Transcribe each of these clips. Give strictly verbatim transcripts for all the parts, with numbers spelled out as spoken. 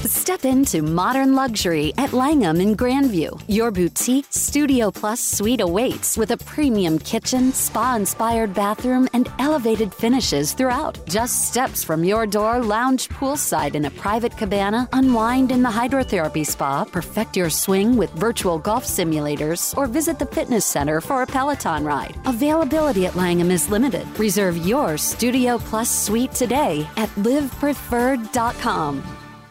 Step into modern luxury at Langham in Grandview. Your boutique Studio Plus suite awaits with a premium kitchen, spa-inspired bathroom, and elevated finishes throughout. Just steps from your door, lounge poolside in a private cabana, unwind in the hydrotherapy spa, perfect your swing with virtual golf simulators, or visit the fitness center for a Peloton ride. Availability at Langham is limited. Reserve your Studio Plus suite today at live preferred dot com.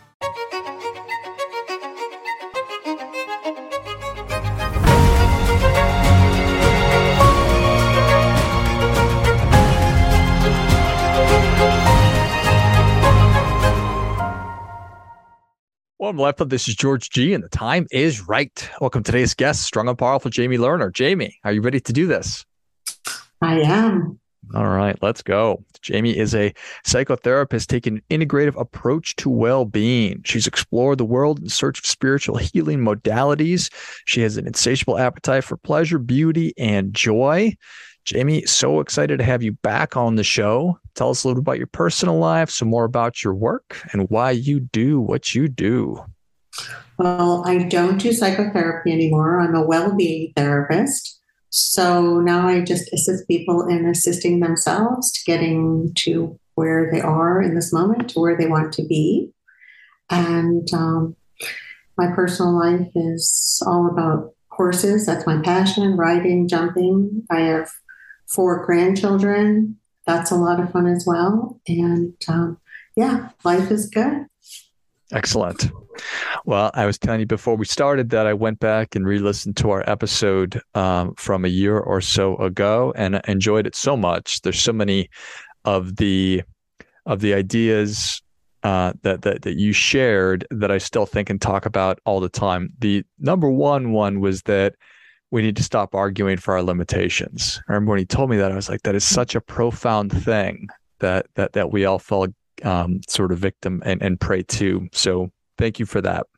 Well, left of this is George G, and the time is right. Welcome to today's guest, strong and powerful Jamie Lerner. Jamie, are you ready to do this? I am. All right, let's go. Jamie is a psychotherapist taking an integrative approach to well-being. She's explored the world in search of spiritual healing modalities. She has an insatiable appetite for pleasure, beauty, and joy. Jamie, so excited to have you back on the show. Tell us a little about your personal life, some more about your work, and why you do what you do. Well, I don't do psychotherapy anymore. I'm a well-being therapist. So now I just assist people in assisting themselves to getting to where they are in this moment, to where they want to be. And um, my personal life is all about horses. That's my passion, riding, jumping. I have four grandchildren. That's a lot of fun as well. And um, yeah, life is good. Excellent. Well, I was telling you before we started that I went back and re-listened to our episode um, from a year or so ago, and I enjoyed it so much. There's so many of the of the ideas uh, that, that that you shared that I still think and talk about all the time. The number one one was that we need to stop arguing for our limitations. I remember when he told me that, I was like, that is such a profound thing that that that we all fall um, sort of victim and, and prey to. So thank you for that.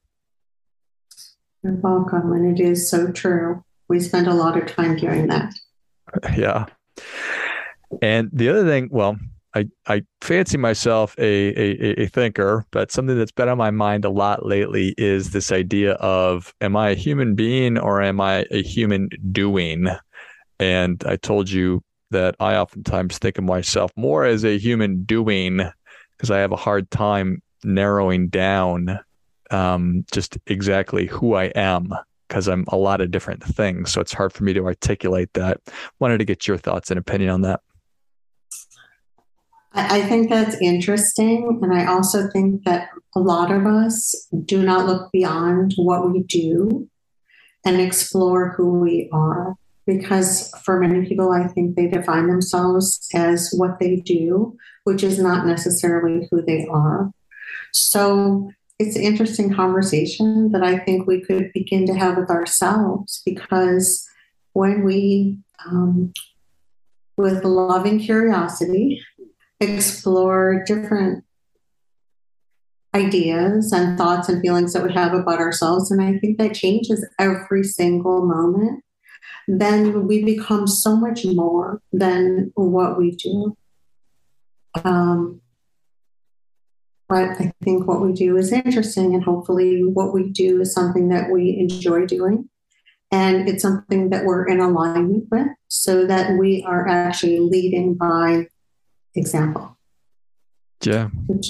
You're welcome. And it is so true. We spend a lot of time doing that. Yeah. And the other thing, well, I, I fancy myself a, a, a thinker, but something that's been on my mind a lot lately is this idea of, am I a human being or am I a human doing? And I told you that I oftentimes think of myself more as a human doing because I have a hard time narrowing down um, just exactly who I am because I'm a lot of different things. So it's hard for me to articulate that. Wanted to get your thoughts and opinion on that. I think that's interesting. And I also think that a lot of us do not look beyond what we do and explore who we are. Because for many people, I think they define themselves as what they do, which is not necessarily who they are. So it's an interesting conversation that I think we could begin to have with ourselves, because when we, um, with loving curiosity, explore different ideas and thoughts and feelings that we have about ourselves, and I think that changes every single moment, then we become so much more than what we do. Um, but I think what we do is interesting, and hopefully what we do is something that we enjoy doing, and it's something that we're in alignment with, so that we are actually leading by example. Yeah. Which,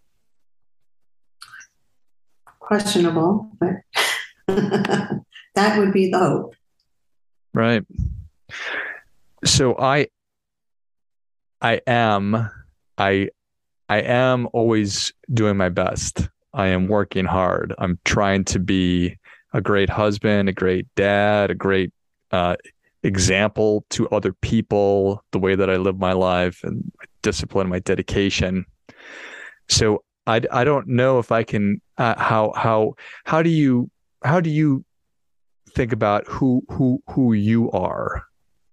questionable, but that would be the hope. Right. So I, I am, I, I am always doing my best. I am working hard. I'm trying to be a great husband, a great dad, a great uh, example to other people, the way that I live my life and my discipline, my dedication. So I, I don't know if I can, uh, how, how, how do you, how do you think about who, who, who you are?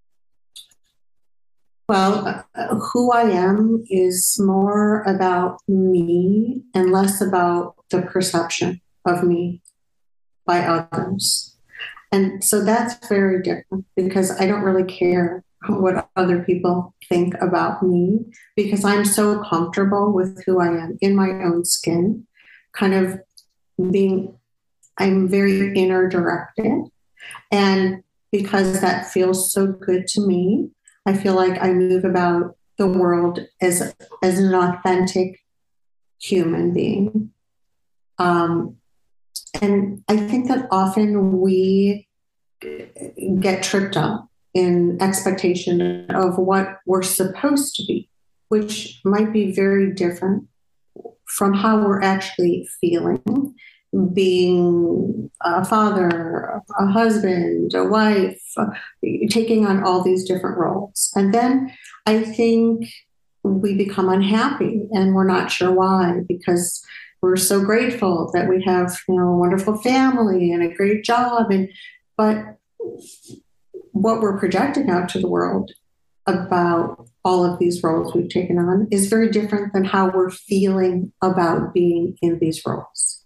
Well, uh, who I am is more about me and less about the perception of me by others. And so that's very different, because I don't really care what other people think about me, because I'm so comfortable with who I am in my own skin, kind of being, I'm very inner directed. And because that feels so good to me, I feel like I move about the world as, as an authentic human being. Um, and I think that often we get tripped up in expectation of what we're supposed to be, which might be very different from how we're actually feeling, being a father, a husband, a wife, uh, taking on all these different roles. And then I think we become unhappy and we're not sure why, because we're so grateful that we have, you know, a wonderful family and a great job. And but what we're projecting out to the world about all of these roles we've taken on is very different than how we're feeling about being in these roles.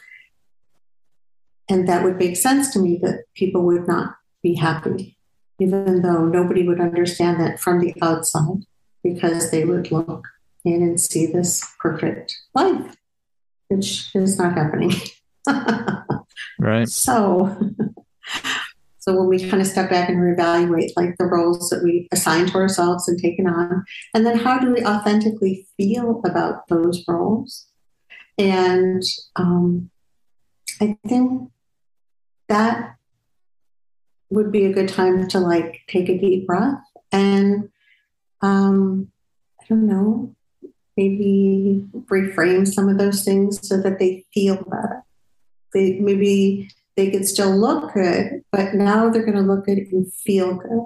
And that would make sense to me that people would not be happy, even though nobody would understand that from the outside, because they would look in and see this perfect life, which is not happening. Right. So, so when we kind of step back and reevaluate like the roles that we assign to ourselves and taken on, and then how do we authentically feel about those roles? And um, I think that would be a good time to like take a deep breath and um, I don't know, maybe reframe some of those things so that they feel better. They maybe they could still look good, but now they're going to look good and feel good.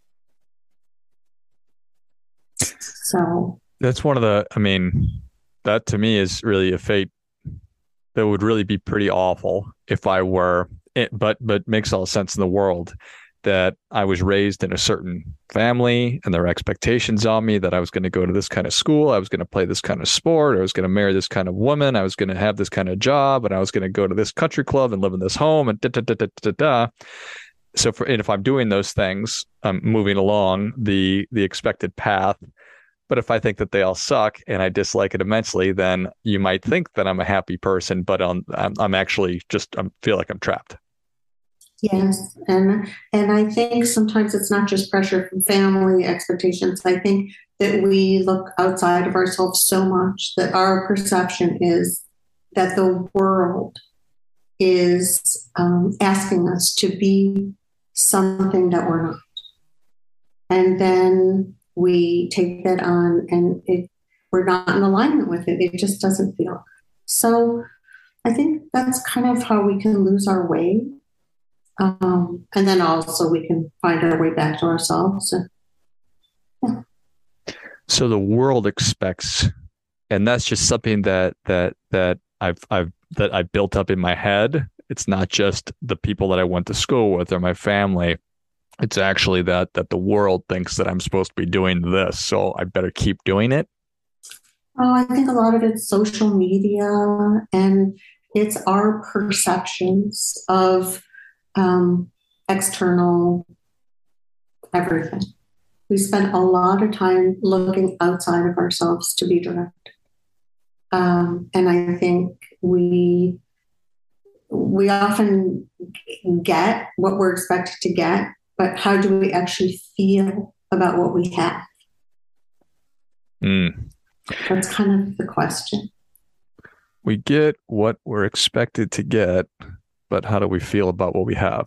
So that's one of the, I mean, that to me is really a fate that would really be pretty awful if I were, it, but, but makes all the sense in the world that I was raised in a certain family and there were expectations on me that I was going to go to this kind of school, I was going to play this kind of sport, I was going to marry this kind of woman, I was going to have this kind of job, and I was going to go to this country club and live in this home and da da da da da da. So for, and if I'm doing those things, I'm moving along the the expected path. But if I think that they all suck and I dislike it immensely, then you might think that I'm a happy person, but I'm I'm, I'm actually just I feel like I'm trapped. Yes, and and I think sometimes it's not just pressure from family expectations. I think that we look outside of ourselves so much that our perception is that the world is um, asking us to be something that we're not, and then we take that on, and it, we're not in alignment with it. It just doesn't feel. So I think that's kind of how we can lose our way. Um, and then also we can find our way back to ourselves. And, yeah. So the world expects, and that's just something that that that I've I've that I built up in my head. It's not just the people that I went to school with or my family. It's actually that that the world thinks that I'm supposed to be doing this, so I better keep doing it. Oh, I think a lot of it's social media, and it's our perceptions of Um, external everything. We spend a lot of time looking outside of ourselves to be direct. Um, and I think we we often get what we're expected to get, but how do we actually feel about what we have? Mm. That's kind of the question. We get what we're expected to get, but how do we feel about what we have?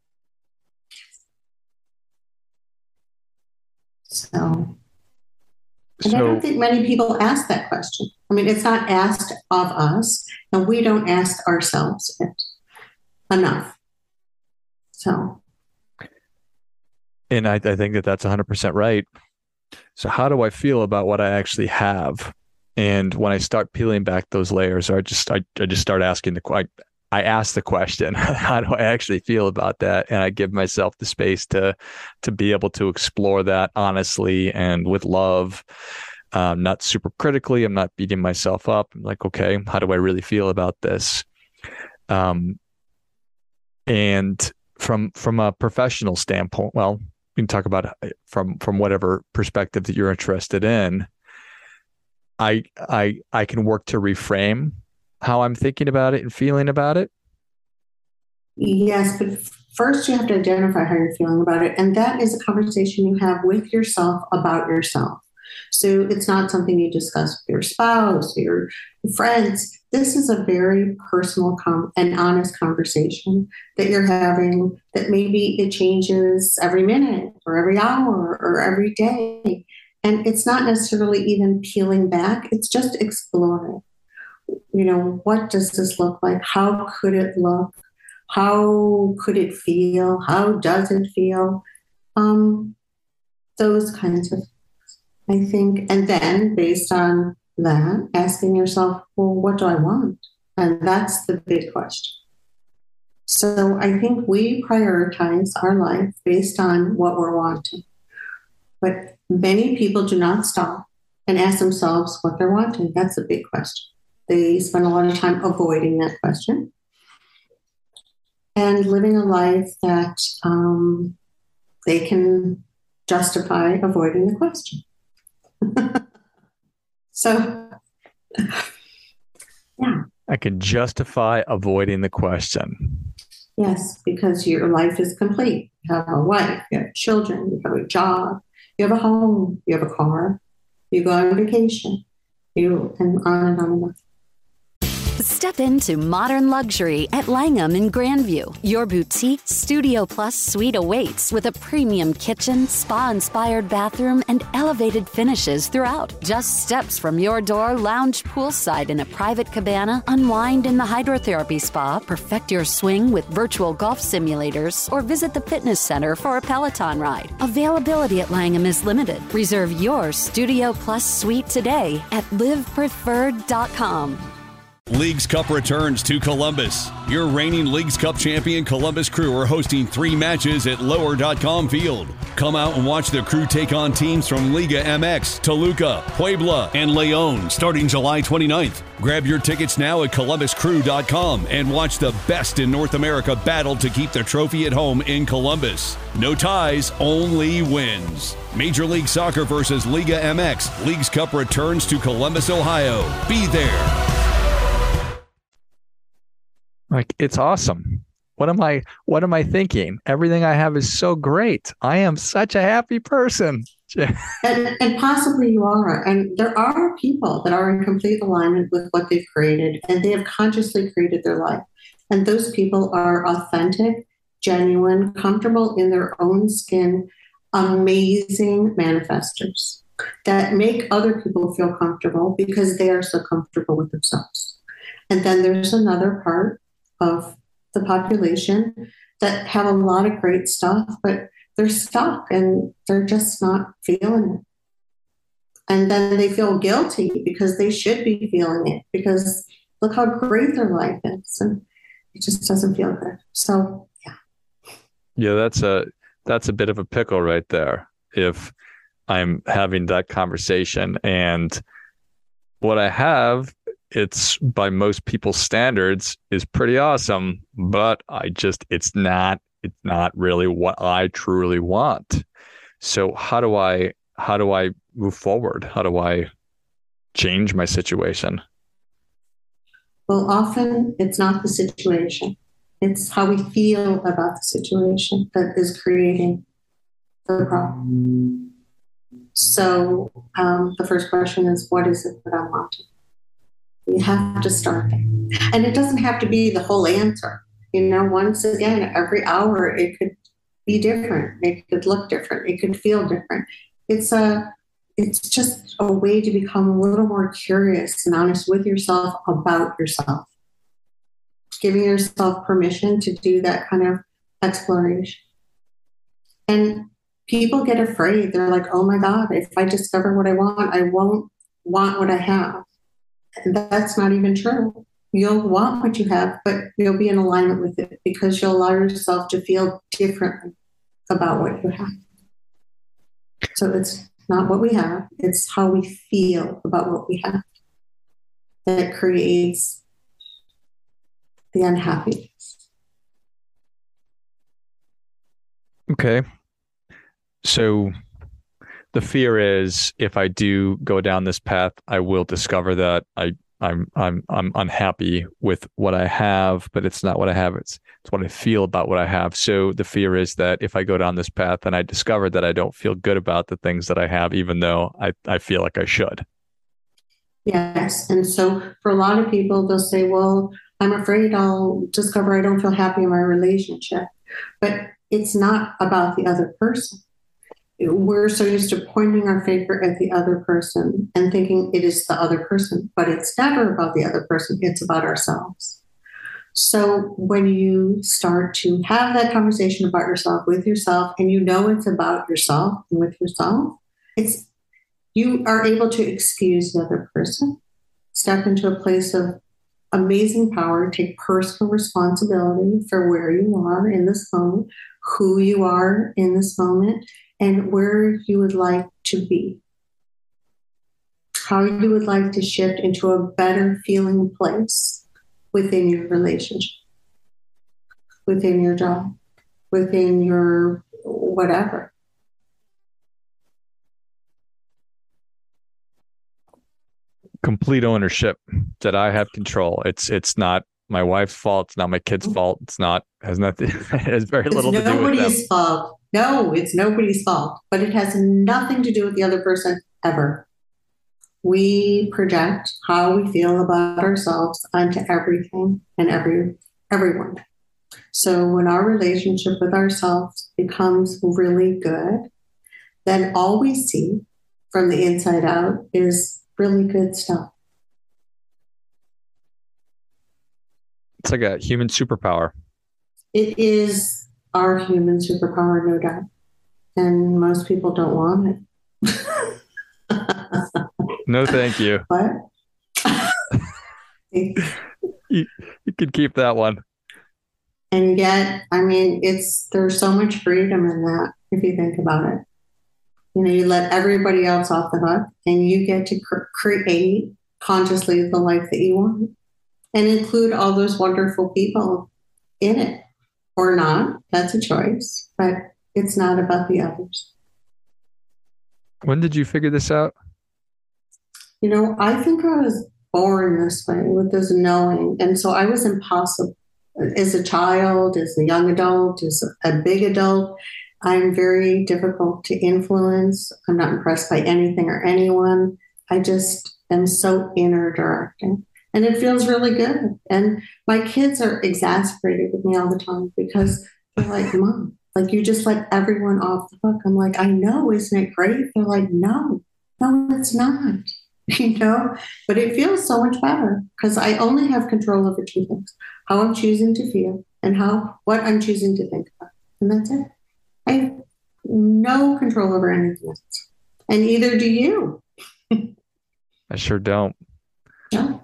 So, and so I don't think many people ask that question. I mean, it's not asked of us, and we don't ask ourselves it enough. So, and I, I think that that's one hundred percent right. So how do I feel about what I actually have? And when I start peeling back those layers, or I just I, I just start asking the question. I ask the question, how do I actually feel about that? And I give myself the space to to be able to explore that honestly and with love, um, not super critically. I'm not beating myself up. I'm like, okay, how do I really feel about this? Um, and from from a professional standpoint, well, we can talk about from from whatever perspective that you're interested in. I I I can work to reframe how I'm thinking about it and feeling about it? Yes, but first you have to identify how you're feeling about it. And that is a conversation you have with yourself about yourself. So it's not something you discuss with your spouse or your friends. This is a very personal com- and honest conversation that you're having, that maybe it changes every minute or every hour or every day. And it's not necessarily even peeling back. It's just exploring. You know, what does this look like? How could it look? How could it feel? How does it feel? Um, those kinds of things, I think. And then based on that, asking yourself, well, what do I want? And that's the big question. So I think we prioritize our life based on what we're wanting. But many people do not stop and ask themselves what they're wanting. That's a big question. They spend a lot of time avoiding that question and living a life that um, they can justify avoiding the question. So, yeah. I can justify avoiding the question. Yes, because your life is complete. You have a wife, you have children, you have a job, you have a home, you have a car, you go on vacation, you, and on and on and on. Step into modern luxury at Langham in Grandview. Your boutique Studio Plus suite awaits with a premium kitchen, spa-inspired bathroom, and elevated finishes throughout. Just steps from your door, lounge poolside in a private cabana, unwind in the hydrotherapy spa, perfect your swing with virtual golf simulators, or visit the fitness center for a Peloton ride. Availability at Langham is limited. Reserve your Studio Plus suite today at live preferred dot com. Leagues Cup returns to Columbus. Your reigning Leagues Cup champion Columbus Crew are hosting three matches at lower dot com Field. Come out and watch the Crew take on teams from Liga M X, Toluca, Puebla, and León starting July twenty-ninth. Grab your tickets now at columbus crew dot com and watch the best in North America battle to keep the trophy at home in Columbus. No ties, only wins. Major League Soccer versus Liga M X. Leagues Cup returns to Columbus, Ohio. Be there. Like, it's awesome. What am I, what am I thinking? Everything I have is so great. I am such a happy person. and, and possibly you are. And there are people that are in complete alignment with what they've created, and they have consciously created their life. And those people are authentic, genuine, comfortable in their own skin, amazing manifestors that make other people feel comfortable because they are so comfortable with themselves. And then there's another part of the population that have a lot of great stuff, but they're stuck and they're just not feeling it. And then they feel guilty because they should be feeling it, because look how great their life is, and it just doesn't feel good. So yeah. Yeah, that's a that's a bit of a pickle right there. If I'm having that conversation and what I have, it's by most people's standards is pretty awesome, but I just, it's not, it's not really what I truly want. So how do I, how do I move forward? How do I change my situation? Well, often it's not the situation. It's how we feel about the situation that is creating the problem. So um, the first question is, what is it that I'm wanting? You have to start there. And it doesn't have to be the whole answer. You know, once again, every hour it could be different. It could look different. It could feel different. It's a, it's just a way to become a little more curious and honest with yourself about yourself. Giving yourself permission to do that kind of exploration. And people get afraid. They're like, oh my God, if I discover what I want, I won't want what I have. And that's not even true. You'll want what you have, but you'll be in alignment with it because you'll allow yourself to feel differently about what you have. So it's not what we have, it's how we feel about what we have that creates the unhappiness. Okay. So the fear is if I do go down this path, I will discover that I I'm I'm I'm unhappy with what I have, but it's not what I have. It's it's what I feel about what I have. So the fear is that if I go down this path and I discover that I don't feel good about the things that I have, even though I, I feel like I should. Yes. And so for a lot of people, they'll say, well, I'm afraid I'll discover I don't feel happy in my relationship. But it's not about the other person. We're so used to pointing our finger at the other person and thinking it is the other person, but it's never about the other person. It's about ourselves. So when you start to have that conversation about yourself with yourself, and you know it's about yourself and with yourself, it's you are able to excuse the other person, step into a place of amazing power, take personal responsibility for where you are in this moment, who you are in this moment, and where you would like to be, how you would like to shift into a better feeling place within your relationship, within your job, within your whatever. Complete ownership, that I have control. It's it's not my wife's fault. It's not my kid's fault. It's not has nothing. It has very little to do with them. It's nobody's fault. No, it's nobody's fault. But it has nothing to do with the other person ever. We project how we feel about ourselves onto everything and every everyone. So when our relationship with ourselves becomes really good, then all we see from the inside out is really good stuff. It's like a human superpower. It is our human superpower, no doubt. And most people don't want it. No, thank you. What? you, you can keep that one. And yet, I mean, it's there's so much freedom in that if you think about it. You know, you let everybody else off the hook and you get to cr- create consciously the life that you want and include all those wonderful people in it or not. That's a choice, but it's not about the others. When did you figure this out? You know, I think I was born this way with this knowing. And so I was impossible as a child, as a young adult, as a big adult. I'm very difficult to influence. I'm not impressed by anything or anyone. I just am so inner directing. And it feels really good. And my kids are exasperated with me all the time because they're like, Mom, like you just let everyone off the hook. I'm like, I know, isn't it great? They're like, no, no, it's not. You know, but it feels so much better because I only have control over two things: how I'm choosing to feel and how what I'm choosing to think about. And that's it. I have no control over anything else. And either do you. I sure don't. No.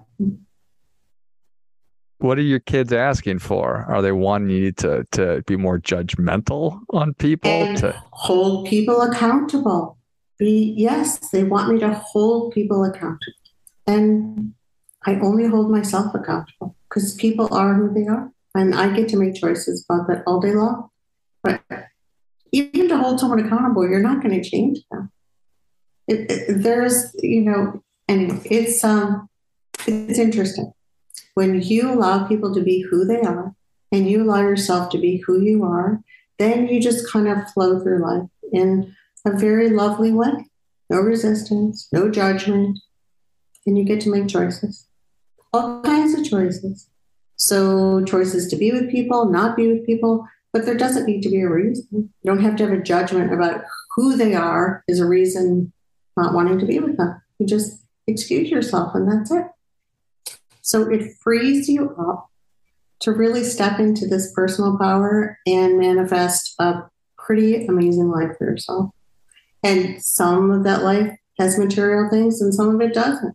What are your kids asking for? Are they wanting you to, to be more judgmental on people? And to hold people accountable. Be, yes, they want me to hold people accountable. And I only hold myself accountable because people are who they are. And I get to make choices about that all day long. But even to hold someone accountable, you're not going to change them. It, it, there's, you know, and it's um, it's interesting when you allow people to be who they are, and you allow yourself to be who you are. Then you just kind of flow through life in a very lovely way. No resistance, no judgment, and you get to make choices, all kinds of choices. So choices to be with people, not be with people. But there doesn't need to be a reason. You don't have to have a judgment about who they are as a reason not wanting to be with them. You just excuse yourself and that's it. So it frees you up to really step into this personal power and manifest a pretty amazing life for yourself. And some of that life has material things and some of it doesn't.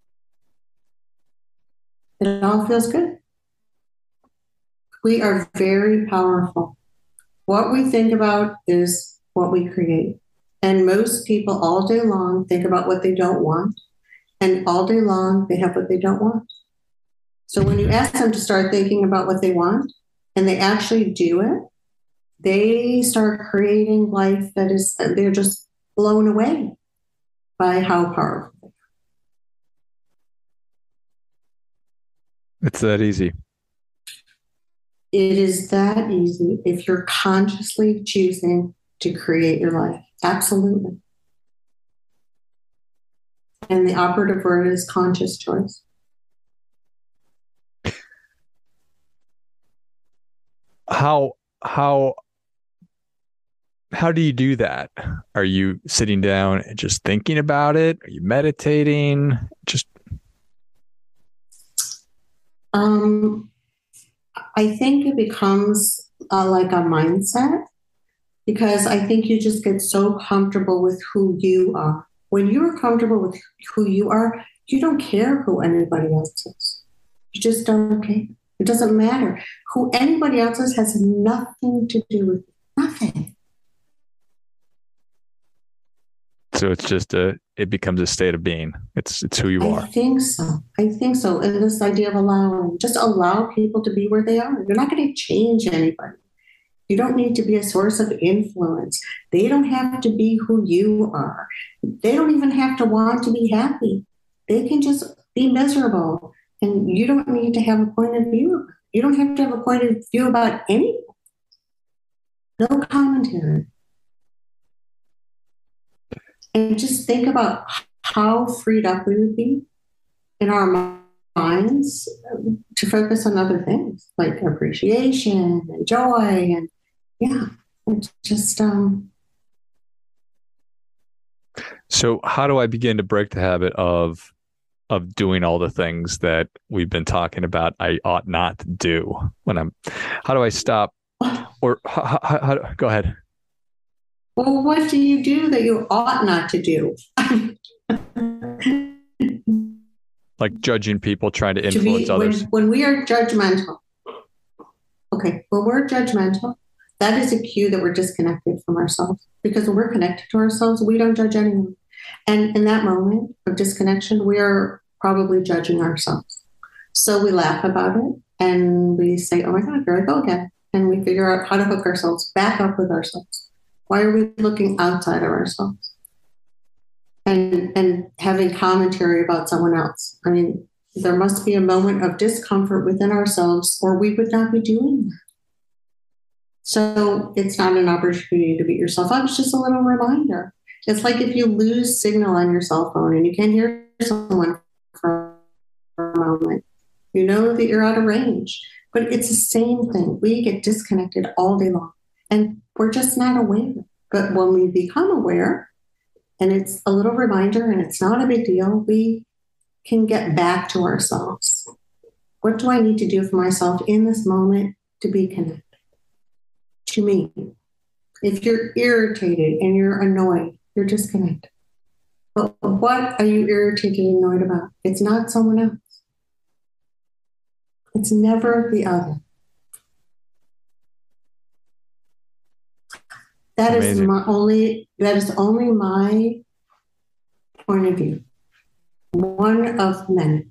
It all feels good. We are very powerful. What we think about is what we create. And most people all day long think about what they don't want. And all day long, they have what they don't want. So when you ask them to start thinking about what they want and they actually do it, they start creating life that is, they're just blown away by how powerful they are. It's that easy. It is that easy if you're consciously choosing to create your life. Absolutely. And the operative word is conscious choice. How how how do you do that? Are you sitting down and just thinking about it? Are you meditating? Just um I think it becomes uh, like a mindset, because I think you just get so comfortable with who you are. When you're comfortable with who you are, you don't care who anybody else is. You just don't care. It doesn't matter. Who anybody else is has nothing to do with it. Nothing. so it's just a it becomes a state of being. It's it's who you I are. think so. I think so. And this idea of allowing, just allow people to be where they are. You're not going to change anybody. You don't need to be a source of influence. They don't have to be who you are. They don't even have to want to be happy. They can just be miserable. And you don't need to have a point of view. You don't have to have a point of view about anything. No commentary. And just think about how freed up we would be in our minds to focus on other things like appreciation and joy and yeah, it's just um So how do I begin to break the habit of of doing all the things that we've been talking about I ought not to do when I'm how do I stop or how, how, how, go ahead. Well, what do you do that you ought not to do? Like judging people, trying to To influence be, others. when, when we are judgmental, okay, when we're judgmental, that is a cue that we're disconnected from ourselves. Because when we're connected to ourselves, we don't judge anyone. And in that moment of disconnection, we are probably judging ourselves. So we laugh about it and we say, oh my God, here I go again. And we figure out how to hook ourselves back up with ourselves. Why are we looking outside of ourselves? And, and having commentary about someone else. I mean, there must be a moment of discomfort within ourselves or we would not be doing that. So it's not an opportunity to beat yourself up. It's just a little reminder. It's like if you lose signal on your cell phone and you can't hear someone for a moment, you know that you're out of range. But it's the same thing. We get disconnected all day long and we're just not aware. But when we become aware, and it's a little reminder and it's not a big deal, we can get back to ourselves. What do I need to do for myself in this moment to be connected to me? If you're irritated and you're annoyed, you're disconnected. But what are you irritated and annoyed about? It's not someone else. It's never the other. That Amazing. is my only, that is only my point of view. One of many.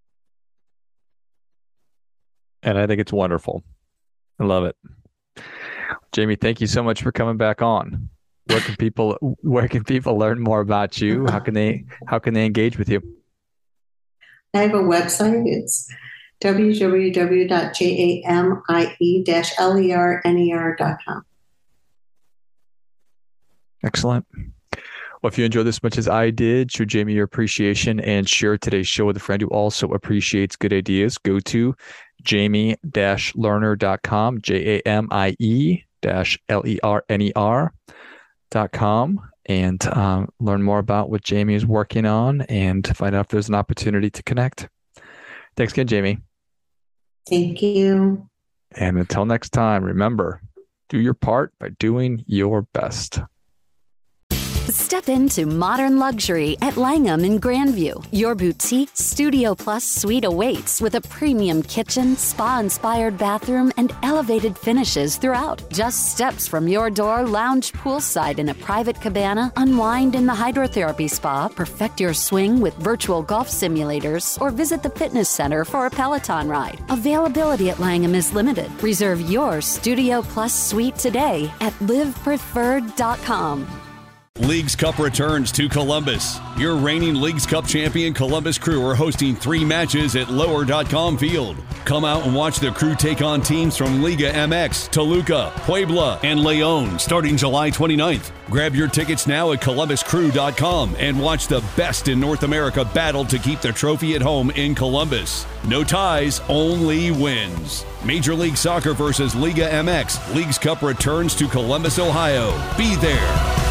And I think it's wonderful. I love it. Jamie, thank you so much for coming back on. Where can people where can people learn more about you? How can they how can they engage with you? I have a website. It's w w w dot jamie dash lerner dot com. Excellent. Well, if you enjoyed this as much as I did, show Jamie your appreciation and share today's show with a friend who also appreciates good ideas. Go to jamie dash lerner dot com, J A M I E dash L E R N E R dot com, and um, learn more about what Jamie is working on and find out if there's an opportunity to connect. Thanks again, Jamie. Thank you. And until next time, remember, do your part by doing your best. Step into modern luxury at Langham in Grandview. Your boutique Studio Plus suite awaits with a premium kitchen, spa-inspired bathroom, and elevated finishes throughout. Just steps from your door, lounge poolside in a private cabana, unwind in the hydrotherapy spa, perfect your swing with virtual golf simulators, or visit the fitness center for a Peloton ride. Availability at Langham is limited. Reserve your Studio Plus suite today at live preferred dot com. Leagues Cup returns to Columbus. Your reigning Leagues Cup champion Columbus Crew are hosting three matches at lower dot com field. Come out and watch the Crew take on teams from Liga M X, Toluca, Puebla, and León starting July twenty-ninth. Grab your tickets now at columbus crew dot com and watch the best in North America battle to keep the trophy at home in Columbus. No ties, only wins. Major League Soccer versus Liga M X. Leagues Cup returns to Columbus, Ohio. Be there.